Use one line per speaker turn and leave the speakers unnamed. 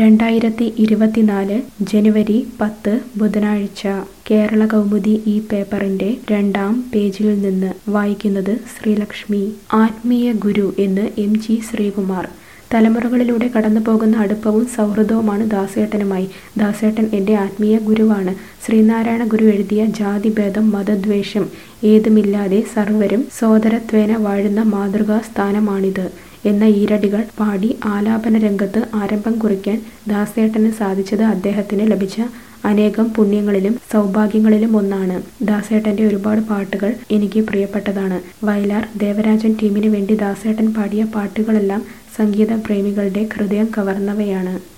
2024 ജനുവരി 10 ബുധനാഴ്ച കേരളകൗമുദി ഈ പേപ്പറിന്റെ 2-ാം പേജിൽ നിന്ന് വായിക്കുന്നത് ശ്രീലക്ഷ്മി. ആത്മീയ ഗുരു എന്ന് എം.ജി. ശ്രീകുമാർ. തലമുറകളിലൂടെ കടന്നുപോകുന്ന അടുപ്പവും സൗഹൃദവുമാണ് ദാസേട്ടനുമായി. ദാസേട്ടൻ എൻ്റെ ആത്മീയ ഗുരുവാണ്. ശ്രീനാരായണ ഗുരു എഴുതിയ ജാതിഭേദം മതദ്വേഷം ഏതുമില്ലാതെ സർവരും സോദരത്വേന വാഴുന്ന മാതൃകാ സ്ഥാനമാണിത് എന്ന ഈരടികൾ പാടി ആലാപന രംഗത്ത് ആരംഭം കുറിക്കാൻ ദാസേട്ടന് സാധിച്ചത് അദ്ദേഹത്തിന് ലഭിച്ച അനേകം പുണ്യങ്ങളിലും സൗഭാഗ്യങ്ങളിലും ഒന്നാണ്. ദാസേട്ടൻ്റെ ഒരുപാട് പാട്ടുകൾ എനിക്ക് പ്രിയപ്പെട്ടതാണ്. വയലാർ ദേവരാജൻ ടീമിന് വേണ്ടി ദാസേട്ടൻ പാടിയ പാട്ടുകളെല്ലാം സംഗീത പ്രേമികളുടെ ഹൃദയം കവർന്നവയാണ്.